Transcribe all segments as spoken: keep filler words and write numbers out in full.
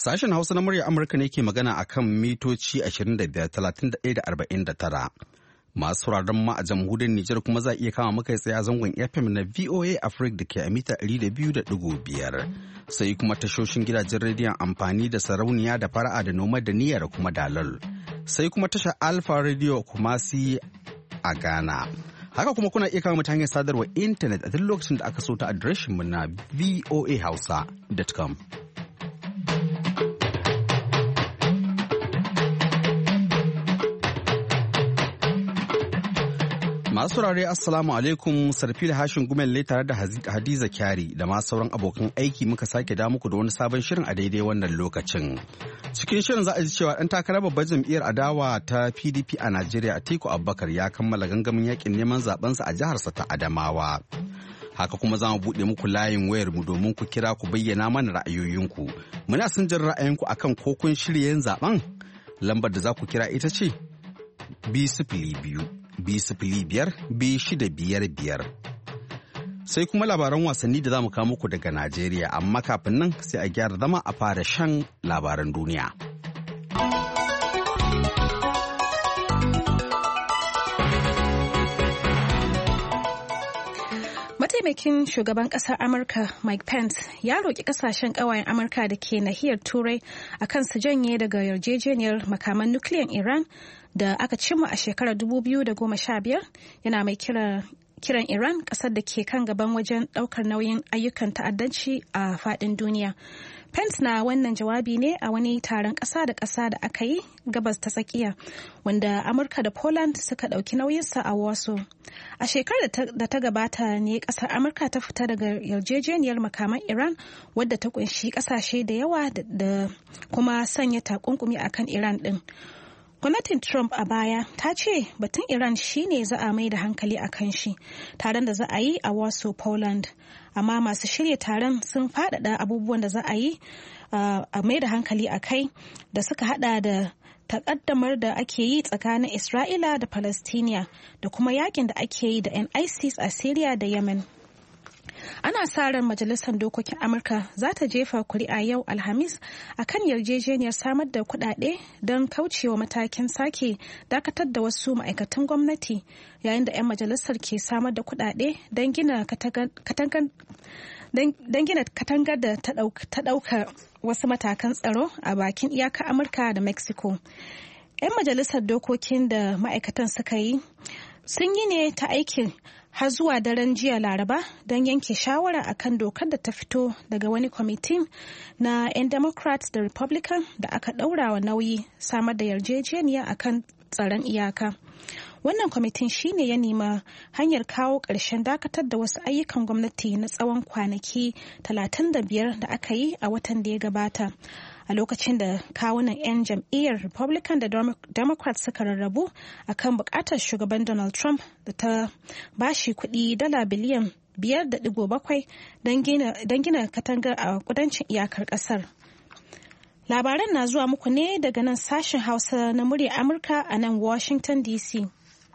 Sashen Hausa na murya Amurka ne ke magana a kan mitoci ashirin da biyar, talatin da ɗaya da arba'in da tara. Masu sauraron ma a jamhuriyar Nijar kuma za a iya kama muka tsaye a zangon F M na V O A Africa da ke a mita ɗari da biyu da ɗigo biyar. Sai kuma tashoshin gidajen rediyon amfani da sarauniya da fara'a da noma da niyyar kuma dalal. Sai kuma tashar Alpha Radio Kumasi a Ghana. Haka kuma kuna iya kama ta hanyar sadarwar intanet a duk lokacin da aka so ta adireshinmu na voa hausa dot com. Masu saurare Assalamu alaikum, Sarfil Hashin Gumelle tare da Hadiza Kyari da ma sauran abokan aiki muka sake da muku da wani sabon shirin a daidai wannan lokacin. Cikin shirin za a ji cewa ɗan takarar babbar jam'iyyar adawa ta P D P a Najeriya Atiku Abubakar ya kammala gangamin yakin neman zabensa a jiharsa ta Adamawa. Haka kuma za mu buɗe muku layin wayar mu domin ku kira ku bayyana mana ra'ayoyinku. Muna son jin ra'ayinku akan ko kun shirya yin zaben? Lambar da za ku kira ita ce biyu sifili biyu. biyu sifili biyar biyu shida biyar biyar. Sai kuma labaran wasanni da za mu kawo muku daga Najeriya, amma kafin nan sai a gyara zama a fara shan labaran duniya. Mataimakin shugaban ƙasar Amurka Mike Pence ya roƙi ƙasashen ƙawayen Amurka da ke nahiyar Turai akan su janye daga yarjejeniyar makaman nukiliyan Iran da aka cimma a shekarar dubu biyu da goma sha biyar, yana mai kira kiran Iran ƙasar da ke kan gaban wajen ɗaukar nauyin ayyukan ta'addanci a faɗin duniya. Pence na wannan jawabi ne a wani taron ƙasa da ƙasa da aka yi gabas ta tsakiya, wanda Amurka da Poland suka ɗauki nauyinsa a Warsaw. A shekarar da ta gabata ne ƙasar Amurka ta fita daga yarjejeniyar makaman Iran, wadda ta ƙunshi ƙasashe da yawa da kuma sanya takunkumi akan Iran ɗin. Gwamnatin Trump a baya ta ce batun Iran shine za a mai da hankali a kan shi, taron da za a yi a Warsaw, Poland. Amma masu shirya taron sun faɗaɗa abubuwan da za a yi a mai da hankali a kai, da suka hada da takaddamar da ake yi tsakanin Isra'ila da Palestiniya da kuma yakin da ake yi da 'yan ISIS a Syria da Yemen. Ana sa ran Majalisar Dokokin Amurka za ta jefa kuri'a yau Alhamis a kan yarjejeniyar samar da kuɗaɗe don kaucewa matakin sake dakatar da wasu ma'aikatan gwamnati, yayin da 'yan majalisar ke samar da kuɗaɗe don gina katangar da ta ɗauka wasu matakan tsaro a bakin iyakar Amurka da Mexico. 'Yan majalisar dokokin da ma'aikatan suka yi sun yi ne ta aikin har zuwa daren jiya Laraba don yanke shawara akan dokar da ta fito daga wani kwamitin na 'yan Democrats da Republican da aka ɗaura wa nauyi samar da yarjejeniya akan tsaron iyaka. Wannan kwamitin shine ya nema hanyar kawo ƙarshen dakatar da wasu ayyukan gwamnati na tsawon kwanaki talatin da biyar da aka yi a watan da ya gabata, a lokacin da kawunan 'yan jam'iyyar Republican da Democrat suka rarrabu akan bukatar shugaban Donald Trump da ta bashi kuɗi dala biliyan biyar da digo bakwai don gina katangar a kudancin iyakar ƙasar. Labaran na zuwa muku ne daga nan sashen Hausa na muryar Amurka a nan Washington D C.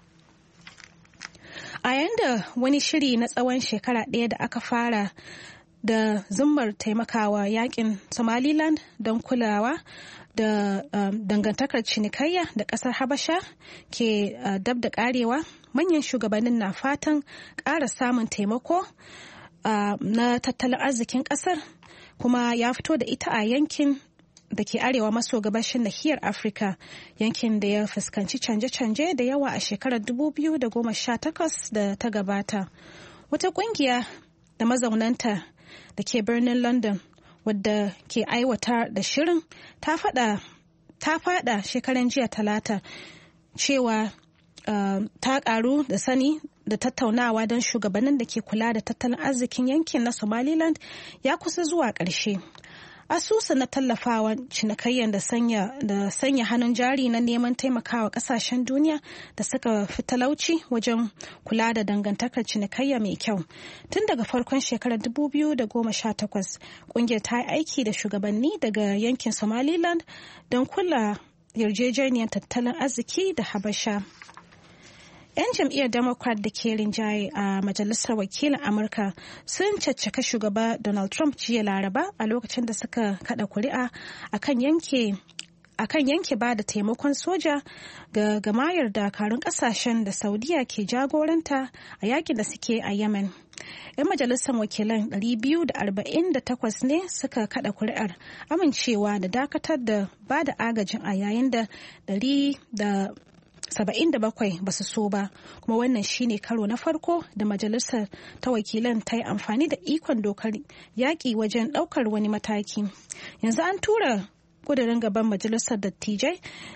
A yayin da wani shiri na tsawon shekara ɗaya da aka fara da zummar taimakawa yakin Somaliland don kulawa da um, dangantakar cinikayya da kasar Habasha ke uh, dab da karewa, manyan shugabannin na fatan ƙara samun taimako uh, na tattalin arzikin kasar, kuma ya fito da ita a yankin da ke arewa maso gabashin nahiyar Afirka, yankin da ya fuskanci canje-canje da yawa a shekarar dubu biyu da goma sha takwas da ta gabata. Wata kungiya da mazaunanta da ke birnin London wadda ke aiwatar da shirin ta fada ta fada shekaran jiya Talata cewa uh, ta karu da sani da tattaunawa don shugabannin da ke kula da tattalin arzikin yankin na Somaliland ya kusa zuwa ƙarshe. Asusu na tallafawa cinikayyar da sanya da sanya hannun jari na neman taimakawa kasashen duniya da suka fi talauci wajen kula da dangantakar cinikayya mai kyau. Tun daga farkon shekarar dubu biyu da goma sha takwas, kungiyar ta yi aiki da shugabanni daga yankin Somaliland don kula yarjejeniyar tattalin arziki da Habasha. 'Yan jam'iyyar Democrat da ke rinjaye a Majalisar Wakilin Amurka sun caccaka shugaba Donald Trump jiya Laraba a lokacin da suka kada kuri'a akan yanke akan yanke ba da taimakon soja ga gamayar dakarun kasashen da Saudiya ke jagoranta a yakin da suke a Yemen. 'Yan majalisar wakilan ɗari biyu da arba'in da takwas ne suka kada kuri'ar amincewa da dakatar da ba da agajin a yayin da ɗari da saba'in da bakwai ba su so ba, kuma wannan shine karo na farko da majalisar ta wakilan ta yi amfani da ikon dokar yaƙi wajen ɗaukar wani mataki. Yanzu an tura kudirin gaban majalisar dattijai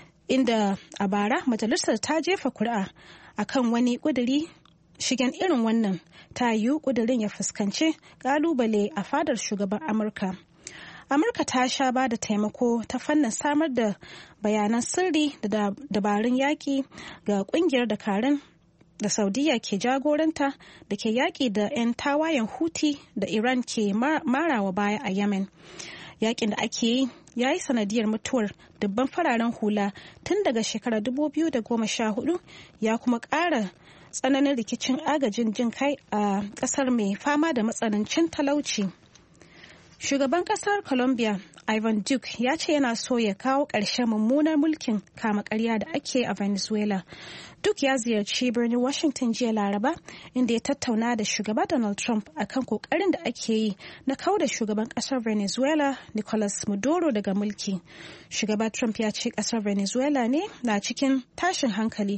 inda a bara majalisar ta jefa kuri'a akan wani kudiri shigen irin wannan, ta yiwu kudirin ya fuskanci kalubale a fadar shugaban Amurka. Amurka ta sha ba da taimako ta fannin samar da bayanan sirri da dabarun yaƙi ga ƙungiyar dakarun da Saudiya ke jagoranta da ke yaƙi da 'yan tawayen Houthi da Iran ke marawa baya a Yemen. Yaƙin da ake yi ya yi sanadiyar mutuwar dubban fararen hula tun daga shekarar dubu biyu da goma sha hudu, ya kuma ƙara tsananin rikicin agajin jin kai a ƙasar mai fama da matsanancin talauci. Shugaban kasar Colombia Ivan Duque ya ce yana so ya kawo ƙarshen mummunar mulkin kama ƙarya da ake a Venezuela. Duque ya ziyarci birnin Washington jiya Laraba inda ya tattauna da shugaba Donald Trump akan kokarin da ake yi na kauda shugaban kasar Venezuela Nicolas Maduro daga mulki. Shugaba Trump ya ce kasar Venezuela ne na cikin tashin hankali.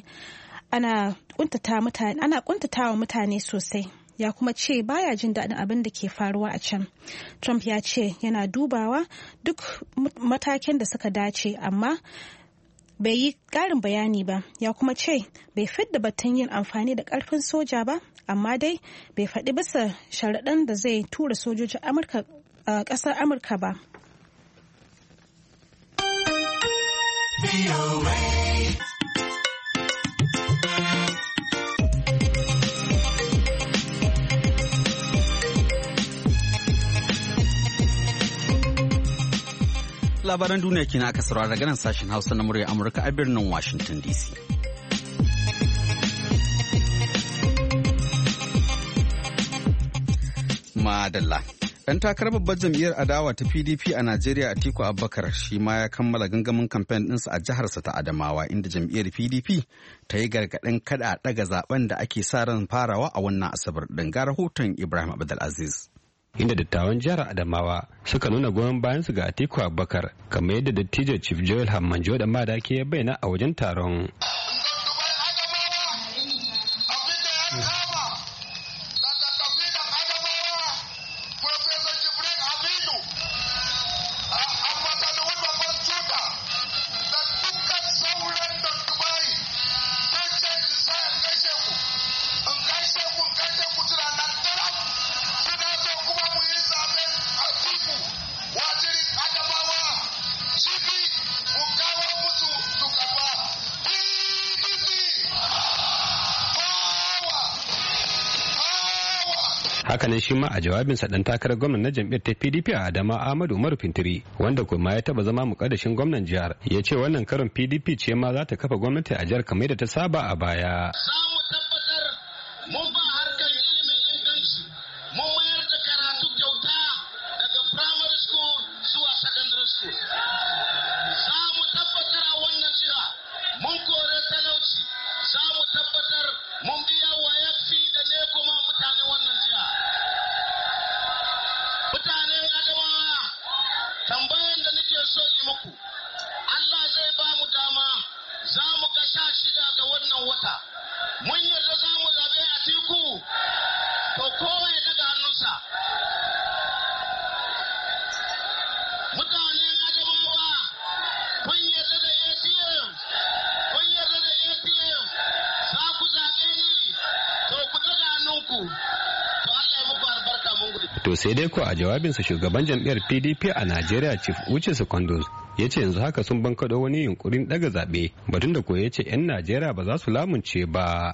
Ana kuntata mutane, ana kuntatawa mutane sosai. Ya kuma ce baya jin daɗin abin da ke faruwa a can. Trump ya ce yana dubawa duk matakin da suka dace, amma bai yi ƙarin bayani ba. Ya kuma ce bai fidda batun yin amfani da ƙarfin soja ba, amma dai bai faɗi bisa sharaɗin da zai tura sojojin Amurka a ƙasar Amurka ba. Labaran duniya kenan aka saurara daga nan sashen Hausa na murya Amurka a birnin Washington D C. Madalla. Ɗan takarar babbar jam'iyyar adawa ta P D P a Najeriya Atiku Abubakar shi ma ya kammala gangamin kamfen ɗinsa a jiharsa ta Adamawa, inda jam'iyyar P D P ta yi gargaɗin kada a ɗaga zaben da ake sa ran farawa a wannan Asabar ɗin. Ga rahoton Ibrahim Abdulaziz. Inda dattawan jihar Adamawa suka nuna goyon bayansu ga Atiku Abubakar, kamar yadda dattijo Chief Joel Hammanjo da Madaki ya bayyana a wajen taron. Hakanan shi ma a jawabinsa dan takarar gwamnan na jam'iyyar ta P D P a Adama Ahmadu Umaru Fintiri, wanda kuma ya taba zama mukaddashin gwamnan jihar, ya ce wannan karon P D P ce ma za ta kafa gwamnati a jihar kamar da ta saba a baya. Za mu tabbatar mun ba harkar ilimin inganci, mun mayar da karatu kyauta daga primary school zuwa secondary school. Za mu tabbatar a wannan jiha mun kore talauci, za mu tabbatar mun biya wa yafi da ne kuma mutane wannan jiha. Mutanen Adamawa, tambayan da nake so yi muku, Allah zai ba mu dama, za mu ga sha shida ga wannan wata. Mun yarda za mu zaɓe Atiku, to kowa ya daga hannunsa. Mutanen Adamawa, kun yarda da A T M, kun yarda da A T M, za ku zaɓe ni, to ku daga hannunku. To Allah ya muku albarka mun gudu. To sai dai ko a jawabinsa shugaban jam'iyyar P D P a Najeriya Chief Uche Secondos ya ce yanzu haka sun bankaɗo wani yunkurin ɗaga zaɓe, batun da ko ya ce 'yan Najeriya ba za su lamunce ba.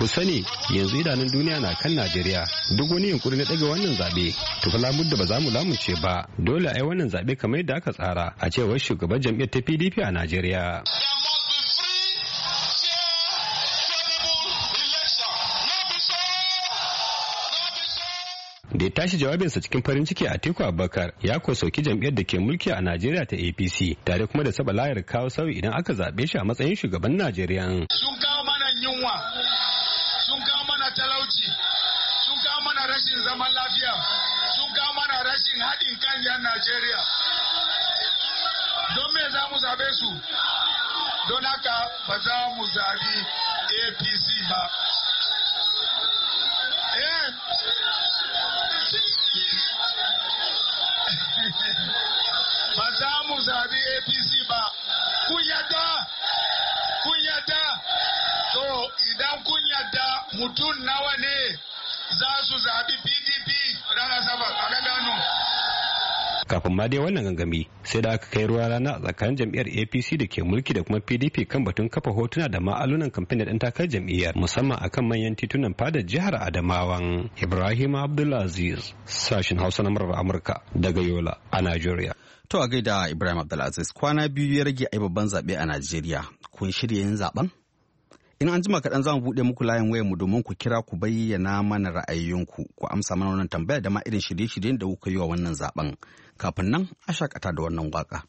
ku sani yanzu idanun duniya na kan Najeriya duk wani yunkuri na ɗaga wannan zaɓe to fa da ba za mu lamunce ba dole a yi wannan zaɓe kamar yadda aka tsara a cewar shugaban jam'iyyar ta P D P a Najeriya. Da ya tashi jawabinsa cikin farin ciki a Atiku Abubakar ya ko sauki jam'iyyar da ke mulki a Najeriya ta A P C tare kuma da saba layar kawo sauyi idan aka zaɓe shi a matsayin shugaban Najeriya. Sun kawo mana yunwa, sun kawo mana talauci, sun kawo mana rashin zaman lafiya, sun kawo mana rashin haɗin kan yan Najeriya. Don me za mu zaɓe su? Don haka ba za mu zaɓi A P C ba. Eh. Ba za mu zaɓi A P C ba, kun yadda, kun yadda, to idan kun yadda mutum nawa ne za su zaɓi P D P ranar Asabar a gano. Kafin ma dai wannan gangami sai da aka kai ruwa rana a tsakanin jam'iyyar A P C da ke mulki da kuma P D P kan batun kafa hotuna da ma'alunan kamfen da ɗan takarar jam'iyyar musamman akan manyan titunan fadar jihar Adamawan. Ibrahim Abdulaziz, sashin Hausa na murar Amurka daga Yola a Najeriya. To a gaida Ibrahim Abdulaziz, kwana biyu ya rage a babban zaɓe a Najeriya. Kun shirya yin zaɓen? In an jima kaɗan za mu buɗe muku layin wayar mu domin ku kira ku bayyana mana ra'ayoyinku ku amsa mana wannan tambaya da ma irin shirye-shiryen da kuka yi wa wannan zaɓen. Kafin nan a shakata da wannan waka.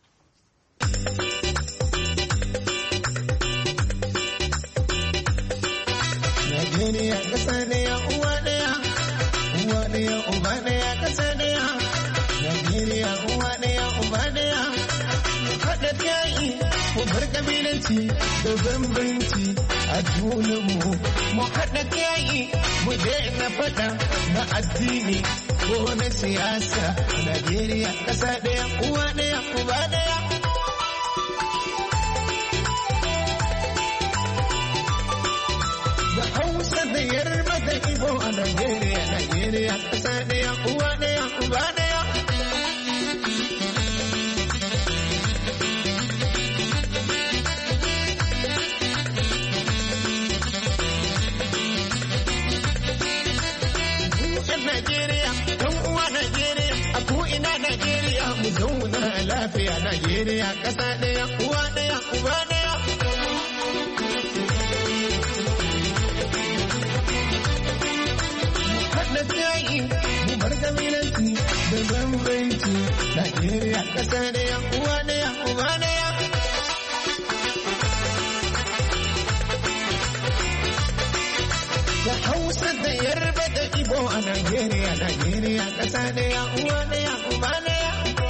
Najeriya ƙasa ɗaya uwa ɗaya, uwa ɗaya uba ɗaya ƙasa ɗaya. Najeriya uwa ɗaya uba ɗaya. Haɗa yayi mu bar kabilanci da bambanci a junanmu. Mu haɗa yayi mu daina faɗa na addini ko na siyasa. Najeriya ƙasa ɗaya uwa ɗaya uba ɗaya. Da Hausa da Yarba da Ibo a Najeriya, Najeriya ƙasa ɗaya uwa ɗaya uba ɗaya. Najeriya, ɗan uwa Najeriya, a ko'ina Najeriya, mu zauna lafiya Najeriya, ƙasa ɗaya, uwa ɗaya, uba ɗaya. Mu haɗa tsayi, mu bar kabilanci da bambanci, Najeriya, ƙasa ɗaya, uwa ɗaya, uba ɗaya. Da Hausa da Yarba da Ibo a Najeriya, Najeriya ƙasa ɗaya, uwa ɗaya, uba ɗaya.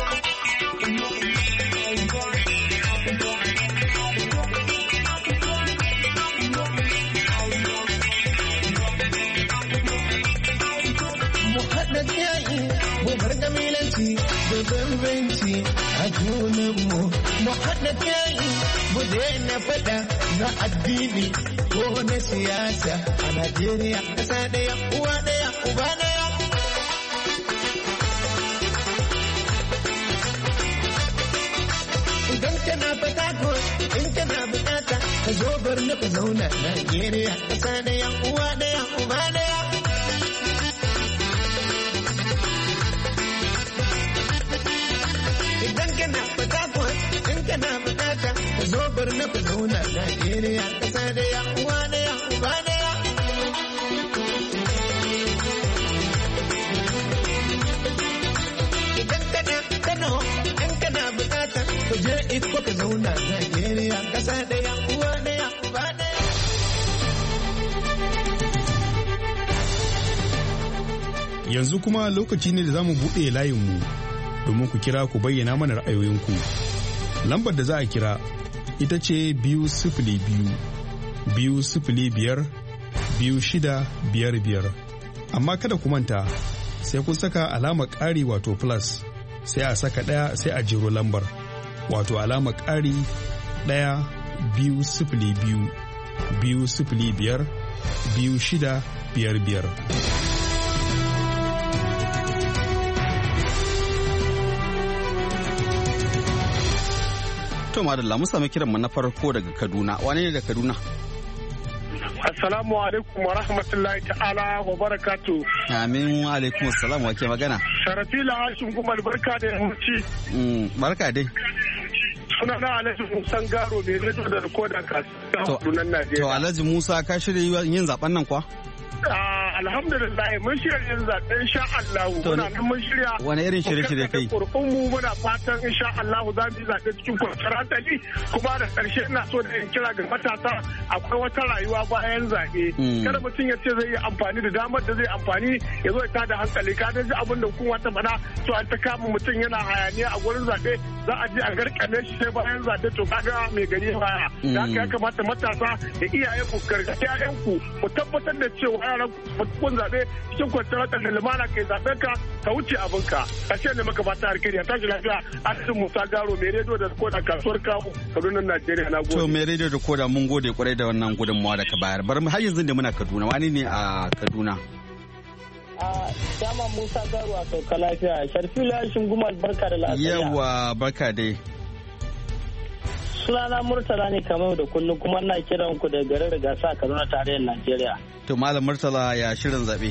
Mu haɗa yayi, mu bar kabilanci da bambanci a junanmu. Mu haɗa yayi, mu daina faɗa na addini ko na siyasa a Najeriya ƙasa ɗaya uwa ɗaya uba ɗaya. Idan kana fata ko in kana bukata ka zo bar na ka zauna Najeriya ƙasa ɗaya uwa ɗaya uba ɗaya. Idan kana fata ko in kana bukata ka zo bar na ka zauna Najeriya ƙasa ɗaya uwa ɗaya uba ɗaya. Idan kana Kano in kana bukata ka je iko ka zauna Najeriya ƙasa ɗaya uwa ɗaya uba ɗaya. Yanzu kuma lokaci ne da za mu buɗe layinmu domin ku kira ku bayyana mana ra'ayoyinku. Lambar da za a kira ita ce biyu sifili biyu, biyu sifili biyar, biyu shida biyar biyar. Amma kada ku manta sai kun saka alamar ƙari wato plus sai a saka ɗaya sai a jiro lambar wato alamar ƙari ɗaya biyu sifili biyu, biyu sifili biyar, biyu shida biyar biyar. To madalla mun sami kiran mu na farko daga Kaduna. Wane ne da Kaduna? Assalamu alaikum wa rahmatullahi ta'ala wa barakatu. Amin wa alaikum assalam wa ke magana. Sharafila Hashim Gumal barka da yammaci. Mm, barka dai. Suna na Alhaji Musa Garo mai rito da rikoda kasuwa Najeriya. To Alhaji Musa ka shirya yin zaben nan kwa? Alhamdulillah mun shirya yin zaɓen insha Allah muna nan mun shirya wani irin shirye-shirye kai kurkun mu muna fatan insha Allah za mu yi zaɓe cikin kwanciyar hankali kuma da ƙarshe ina so da in kira ga matasa akwai wata rayuwa bayan zaɓe kada mutum ya ce zai yi amfani da damar da zai amfani ya zo ya tada hankali ka ji abin da hukuma ta faɗa to an ta kama mutum yana hayaniya a gurin zaɓe za a je a garkame shi sai bayan zaɓe to kaga mai gari baya da haka ya kamata matasa da iyaye ku gargaɗi ƴaƴanku ku tabbatar da cewa yaran kun zaɓe cikin kwanciyar hankali da lumana kai zaɓen ka ka wuce abinka ƙarshe ne maka fata harkari a tashi lafiya Asirin Musa Garo mai rediyo da koda kasuwar kawo Kaduna Najeriya na gode. To mai rediyo da koda mun gode kwarai da wannan gudunmawa da ka bayar bar mu har yanzu da muna Kaduna wani ne a Kaduna. A dama Musa Garo a sauka lafiya Sharfila Shingumal barka da lafiya. Yawa barka dai. Sunana Murtala ne kamar da kullum kuma na kiran ku da garin Rigasa a Kaduna tarayyar Najeriya. To Malam Murtala ya shirin zaɓe?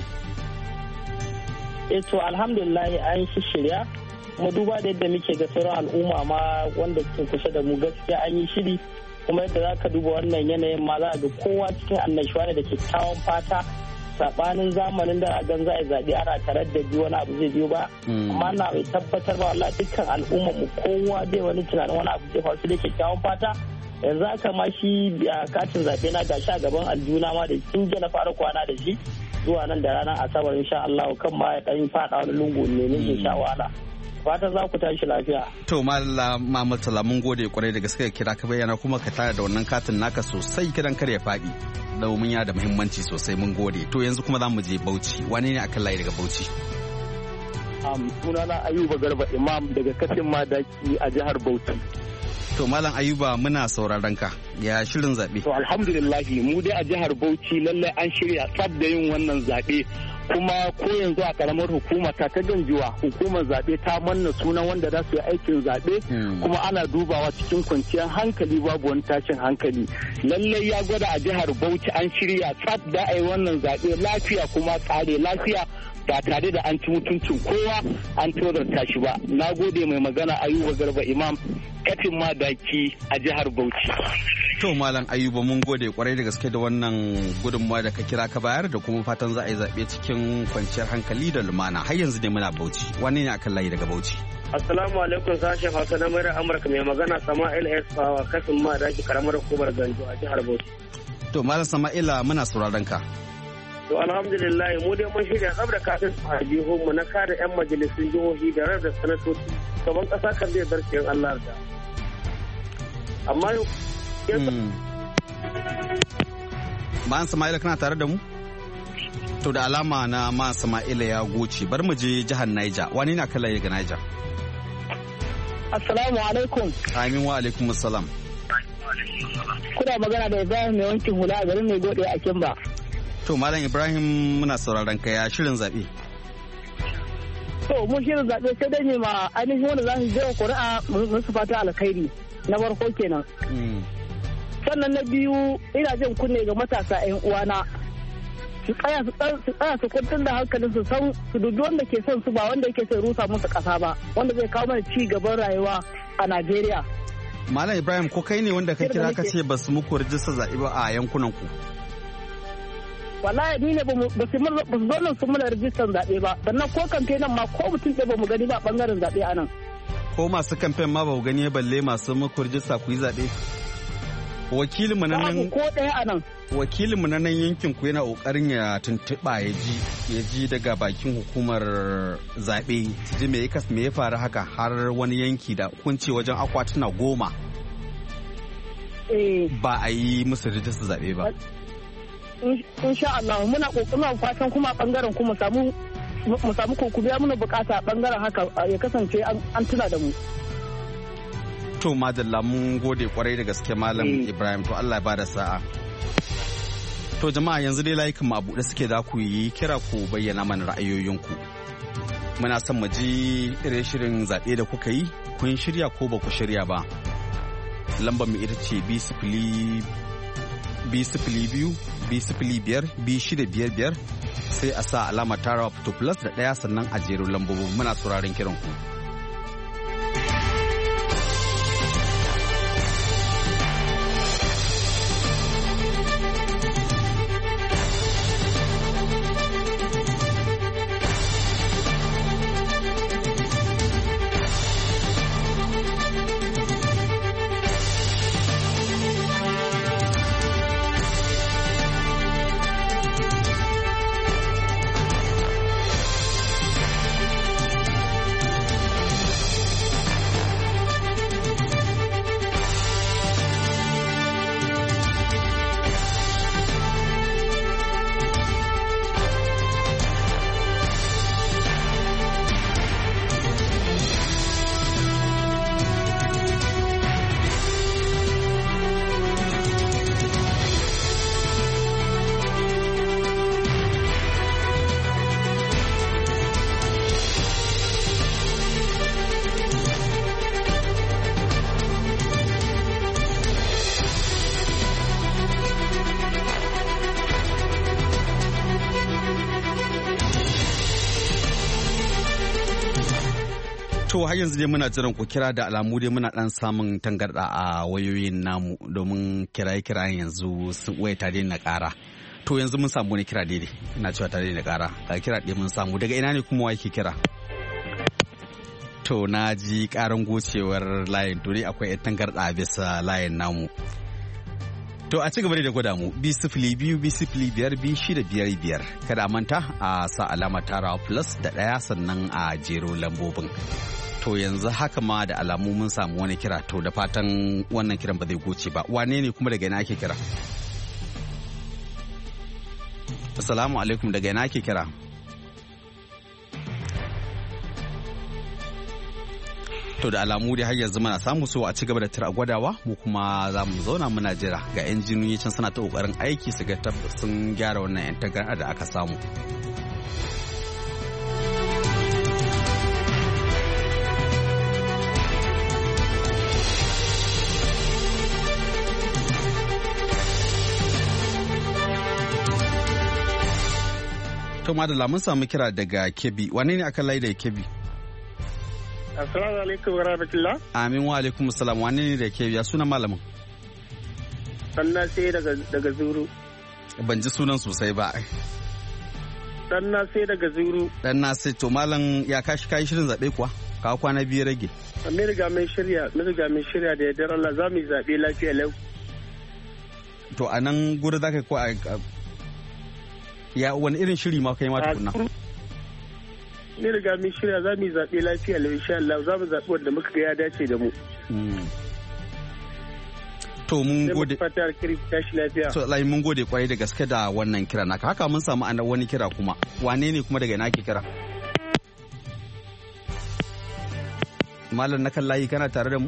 Eh to alhamdulillah an shi shirya mu duba da yadda muke ga sauran al'umma ma wanda suke kusa da mu gaskiya an yi shiri kuma yadda za ka duba wannan yanayin ma za ga kowa cikin annashuwa ne da kyakkyawan fata sabanin zamanin da gan za a zaɓe ana tarar da biyu wani abu zai biyo ba amma na mai tabbatar ba wallahi dukkan al'umma mu kowa zai wani tunanin wani abu zai faru da kyakkyawan fata yanzu haka ma shi katin zaɓe na gashi a gaban aljuna ma da kin na fara kwana da shi zuwa nan da ranar asabar insha Allah kan ma ya dan fada wani lungu ne ne sha wahala fatan za ku tashi lafiya. To Mallam Muhammad Tala mun gode kwarai da gaske kira ka bayyana kuma ka tare da wannan katin naka sosai kiran kar ya faɗi domin ya da muhimmanci sosai mun gode. To yanzu kuma za mu je Bauchi wane ne akan layi daga Bauchi? Um, sunana Ayuba Garba Imam daga Kafin Madaki a jihar Bauchi. To Malam Ayuba muna sauraron ka ya shirin zaɓe. To alhamdulillah mu dai a jihar Bauchi lallai an shirya tsab da yin wannan zaɓe kuma ko yanzu a karamar hukuma ta ta ganjuwa hukumar zaɓe ta manna sunan wanda za su yi aikin zaɓe kuma ana dubawa cikin kwanciyar hankali babu wani tashin hankali lallai ya gwada a jihar Bauchi an shirya tsab da a yi wannan zaɓe lafiya kuma tsare lafiya ba tare da an ci mutuncin kowa an tozarta shi ba. Na gode mai magana Ayuba Garba Imam Kafin Madaki a jihar Bauchi. To Malam Ayuba mun gode kwarai da gaske da wannan gudunmawa da ka kira ka bayar da kuma fatan za a yi zaɓe cikin kwanciyar hankali da lumana. Har yanzu ne muna Bauchi. Wani ne akan layi daga Bauchi? Assalamu alaikum sashen Hausa na Muryar Amurka mai magana Sama'il S. Fawa Kafin Madaki karamar hukumar Ganjo a jihar Bauchi. To Malam Sama'ila muna sauraron ka. To alhamdulillah mu dai mun shirya tsab da kafin a jihunmu na kare 'yan majalisun jihohi da rar da sanatoci gaban ƙasa kan zai barke Allah da. Amma yau. Ma'an Sama'ila kana tare da mu? To da alama na Ma'an Sama'ila ya goce bar mu je jihar Niger wani na kala ga Niger. Assalamu alaikum. Amin wa alaikum assalam. Kuna magana da Ibrahim mai wankin hula a garin mai gode a Kimba. To Malam Ibrahim muna sauraron ka ya shirin zaɓe. To mun shirin zaɓe sai dai ne ma ainihin wanda za su je ƙuri'a musu fata alkhairi na farko kenan. Sannan na biyu ina jin kunne ga matasa 'yan uwana su tsaya su tsaya su kwantar da hankalin su san su dubi wanda ke son su ba wanda yake son rusa musu ƙasa ba wanda zai kawo mana ci gaban rayuwa a Najeriya. Malam Ibrahim ko kai ne wanda ka kira ka ce ba su muku rijista zaɓe ba a yankunan ku? Wallahi ni ne ba su zo nan sun muna rijistar zaɓe ba sannan ko kamfe nan ma ko mutum ɗaya ba mu gani ba ɓangaren zaɓe a nan. Ko masu kamfen ma ba ku gani balle masu muku rijista ku yi zaɓe? Wakilin mu nan ko ɗaya a nan. Wakilin mu nan yankin ku yana ƙoƙarin ya tuntuɓa ya ji ya ji daga bakin hukumar zaɓe su ji me ya me ya faru haka har wani yanki da kunce wajen akwatuna goma. Ba a yi musu rijistar zaɓe ba. Insha Allah muna kokarin fatan kuma bangaren kuma samu mu samu ko biya muna bukata bangaren haka ya kasance an tuna da mu. To madalla mun gode kwarai da gaske Malam Ibrahim to Allah ya bada sa'a. To jama'a yanzu dai layukan mu a buɗe suke da ku yi kira ku bayyana mana ra'ayoyinku. Muna son mu ji irin shirin zaɓe da kuka yi kun shirya ko ba ku shirya ba. Lambar mu ita ce bi sifili biyu bi sifili biyar bi shida biyar biyar sai a sa alama tarawa fito plus da ɗaya sannan a jero lambobin muna sauraron kiran ku. To har yanzu dai muna jiran ku kira da alamu dai muna dan samun tangarda a wayoyin namu domin kiraye-kirayen yanzu sun waya tare na ƙara. To yanzu mun samu wani kira daidai ina cewa tare da ƙara. Ga kira ɗaya mun samu daga ina ne kuma wa yake kira? To na ji ƙaran gocewar layin to dai akwai tangarda bisa layin namu. To a ci gaba da gwada mu bi sifili biyu bi sifili biyar bi shida biyar biyar kada a manta a sa alama tara plus da ɗaya sannan a jero lambobin. To yanzu haka ma da alamu mun samu wani kira to da fatan wannan kiran ba zai goce ba. Wane ne kuma daga ina ake kira? Assalamu alaikum, daga ina ake kira? To da alamu dai har yanzu muna samu so a ci gaba da tira gwadawa mu kuma za mu zauna muna jira ga injiniyoyi can suna ta kokarin aiki su ga sun gyara wannan yan tagarda da aka samu. To madalla mun samu kira daga Kebbi. Wane ne akan layi daga Kebbi? Assalamu alaikum wa rahmatullah. Amin wa alaikum assalam. Wane ne da Kebbi? Ya sunan malamin? Sanna sai daga daga Zuru. Ban ji sunan sosai ba. Sanna sai daga Zuru. Dan na sai to malam ya kashi kai shirin zabe kuwa? Ka kwana biyu rage. Mun riga mun shirya, mun riga mun shirya da yardar Allah za mu yi zabe lafiya lau. To anan gure zaka ko a ya wani irin shiri ma kai ma tukunna? Ni riga mun shirya za mu yi zaɓe lafiya lau insha Allah za mu zaɓi wanda muka ga ya dace da mu. To mun gode. Fatar kiri tashi lafiya. To lai mun gode kwarai da gaske da wannan kira naka. Haka mun samu an wani kira kuma. Wane ne kuma daga ina ke kira? Malam na kan layi kana tare da mu?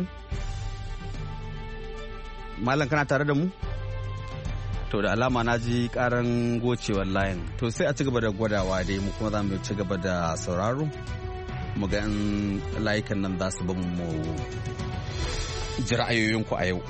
Malam kana tare da mu? To da alama na ji karan gocewar layin. To sai a ci gaba da gwadawa dai mu kuma za mu ci gaba da sauraro. Mu ga in layukan nan za su ba mu ji ra'ayoyinku a yau.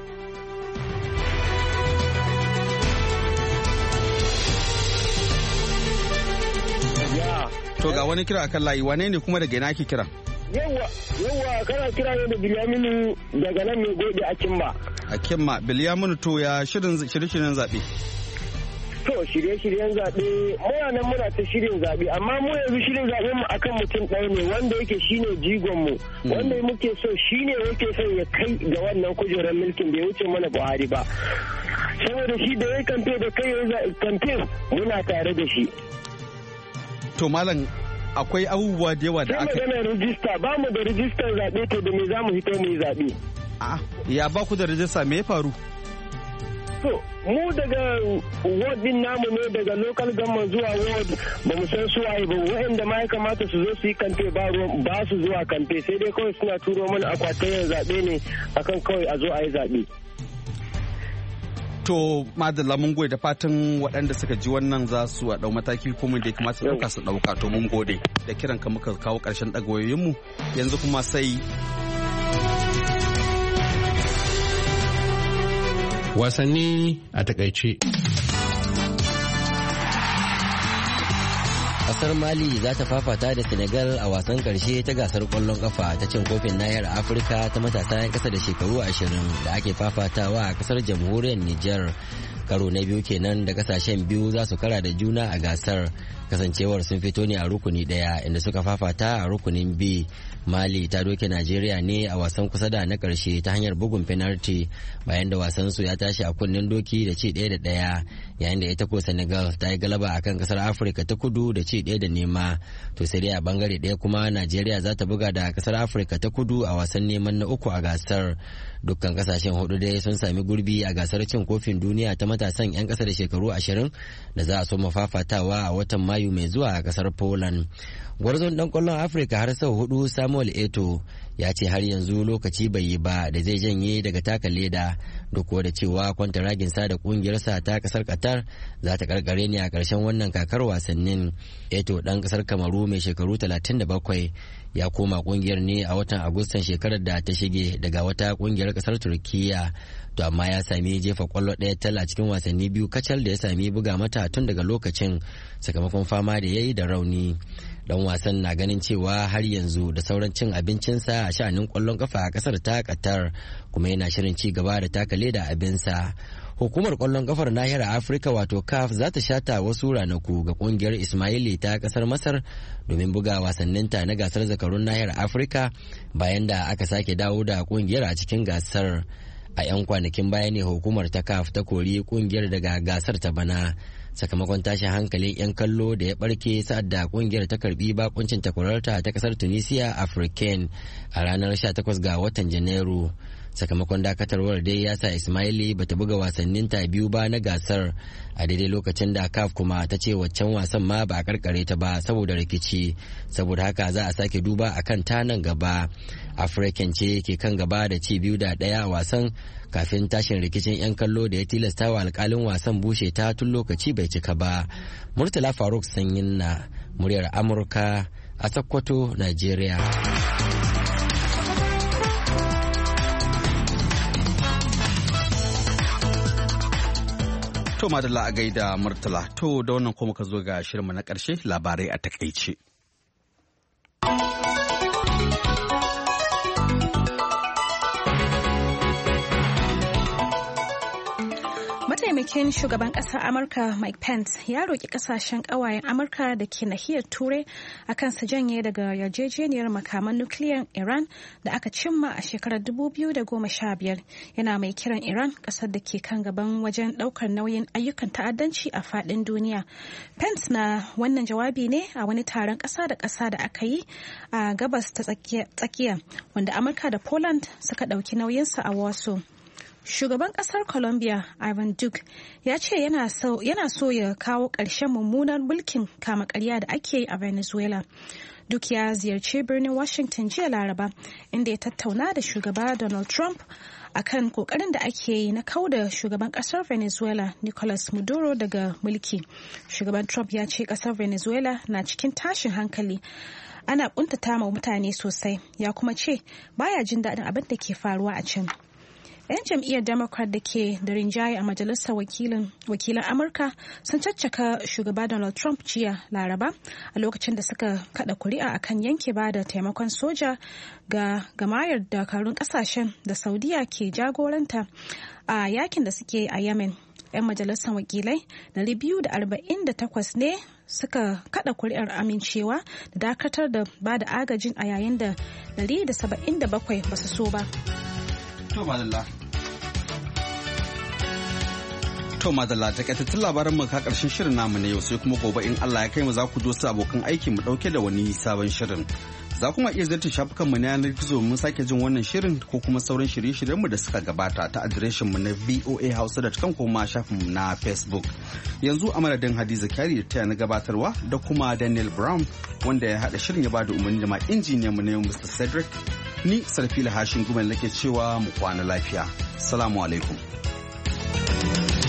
To ga wani kira akan layi, wane ne kuma daga ina ake kira? Yawwa, yawwa kana kira ne da Bilyaminu daga nan mai gode a Kimba. A Kimba, Bilyaminu to ya shirin shirye-shiryen zaɓe. To shirye-shiryen zaɓe, muna nan muna ta shirin zaɓe, amma mu yanzu shirin zaɓen mu akan mutum ɗaya ne wanda yake shine jigon mu, wanda muke so shine yake son ya kai ga wannan kujerar mulkin da ya wuce mana Buhari ba. Saboda shi da ya kamfe da kai ya kamfe muna tare da shi. To malam akwai abubuwa da yawa da aka... Sai magana rijista, ba mu da rijistar zaɓe to da me za mu fito mu yi zaɓe. Ah, ya ba ku da rijista me ya faru? To, mu daga ward din namu ne daga local government zuwa ward ba mu san suwaye ba waɗanda ma ya kamata su zo su yi kamfe ba su zuwa kamfe sai dai kawai suna turo mana akwatayen zaɓe ne akan kawai a zo a yi zaɓe. To madalla mun gode da fatan waɗanda suka ji wannan za su a ɗau mataki kuma da ya kamata su ɗauka su ɗauka to mun gode da kiran ka muka kawo ƙarshen ɗagayoyinmu yanzu kuma sai wasanni a takaice. Kasar Mali za ta fafata da Senegal a wasan karshe ta gasar kwallon kafa ta cin kofin nahiyar Afirka ta matasa 'yan kasa da shekaru ashirin da ake fafatawa a kasar jamhuriyar Nijar. Karo na biyu kenan da kasashen biyu za su kara da juna a gasar, kasancewar sun fito ne a rukuni daya inda suka fafata a rukunin B. Mali ta doke Najeriya ne a wasan kusa da na karshe ta hanyar bugun penalty bayan da wasan su ya tashi a kunnen doki da ci ɗaya da ɗaya, yayin da ita ko Senegal ta yi galaba akan kasar Afirka ta Kudu da ci ɗaya da nema. To sai dai a bangare ɗaya kuma Najeriya za ta buga da kasar Afirka ta Kudu a wasan neman na uku a gasar. Dukkan kasashen hudu dai sun sami gurbi a gasar cin kofin duniya ta matasan 'yan kasa da shekaru ashirin da za a so mafafatawa a watan Mayu mai zuwa a kasar Poland. Gwarzon dan kwallon Afirka har sau hudu Samuel Eto'o ya ce har yanzu lokaci bai yi ba da zai janye daga taka leda, duk da cewa kwantaraginsa da kungiyarsa ta kasar Qatar za ta karkare ne a karshen wannan kakar wasannin. Eto'o dan kasar Kamaru mai shekaru talatin da bakwai ya koma kungiyar ne a watan Agustan shekarar da ta shige daga wata kungiyar kasar Turkiya, to amma ya sami jefa kwallo ɗaya tal a cikin wasanni biyu kacal da ya sami buga mata tun daga lokacin sakamakon fama da ya yi da rauni. Dan wasan na ganin cewa har yanzu da sauran cin abincinsa a sha'anin kwallon kafa a kasar ta Qatar, kuma yana shirin ci gaba da taka leda abinsa. Hukumar kwallon kafar nahiyar Afirka wato C A F za ta shata wasu ranaku ga kungiyar Ismaili ta kasar Masar domin buga wasanninta na gasar zakarun nahiyar Afirka bayan da aka sake dawo da kungiyar a cikin gasar. A 'yan kwanakin baya ne hukumar ta C A F ta kori kungiyar daga gasar ta bana sakamakon tashin hankalin 'yan kallo da ya barke sa'ad da kungiyar ta karbi bakuncin takwararta ta kasar Tunisia African a ranar sha takwas ga watan Janairu. Sakamakon dakatarwar dai ya sa Ismaili bata buga wasannin ta biyu ba na gasar a daidai lokacin da C A F kuma ta ce waccan wasan ma ba a karkare ta ba saboda rikici, saboda haka za a sake duba akan ta nan gaba. African ce ke kan gaba da ci biyu da ɗaya a wasan kafin tashin rikicin 'yan kallo da ya tilasta wa alkalin wasan bushe ta tun lokaci bai cika ba. Murtala Faruk Sanyin na muryar Amurka a Sokoto, Najeriya. To madalla a gaida Murtala, to da wannan kuma ka zo ga shirinmu na ƙarshe, labarai a takaice. Mataimakin shugaban ƙasar Amurka Mike Pence ya roƙi ƙasashen ƙawayen Amurka da ke nahiyar Turai akan su janye daga yarjejeniyar makaman nukiliyan Iran da aka cimma a shekarar dubu biyu da goma sha biyar, yana mai kiran Iran ƙasar da ke kan gaban wajen ɗaukar nauyin ayyukan ta'addanci a faɗin duniya. Pence na wannan jawabi ne a wani taron ƙasa da ƙasa da aka yi a gabas ta tsakiya wanda Amurka da Poland suka ɗauki nauyinsa a Warsaw. Shugaban kasar Colombia Ivan Duque ya ce yana so ya kawo ƙarshen mummunar mulkin kama karya da ake yi a Venezuela. Duque ya ziyarci birnin Washington jiya Laraba inda ya tattauna da shugaba Donald Trump akan kokarin da ake yi na kauda shugaban kasar Venezuela Nicolas Maduro daga mulki. Shugaban Trump ya ce kasar Venezuela na cikin tashin hankali. Ana kuntata ma mutane sosai, ya kuma ce baya jin daɗin abin da ke faruwa a can. 'Yan jam'iyyar Democrat da ke da rinjaye a majalisar wakilan Amurka sun caccaka shugaba Donald Trump jiya Laraba a lokacin da suka kada kuri'a akan yanke ba da taimakon soja ga gamayar dakarun kasashen da Saudiya ke jagoranta a yakin da suke a Yemen. 'Yan majalisar wakilai dari biyu da arba'in da takwas ne suka kada kuri'ar amincewa da dakatar da ba da agajin a yayin da dari da saba'in da bakwai ba su so ba. To madalla. To madalla takaitattun labaran mu ka karshen shirin namu na yau sai kuma gobe in Allah ya kai mu za ku jo su abokan aiki mu dauke da wani sabon shirin. Za kuma iya ziyartar shafukan mu na yanar gizo mun sake jin wannan shirin ko kuma sauran shirye-shiryen mu da suka gabata ta adireshin mu na voa hausa dot com ko kuma shafin mu na Facebook. Yanzu a madadin Hadiza Kyari da taya na gabatarwa da kuma Daniel Brown wanda ya hada shirin ya bada umarni da ma injiniyan mu na yau Mister Cedric. Ni Sarfila Hashin Gumen nake cewa mu kwana lafiya. Salamu alaikum.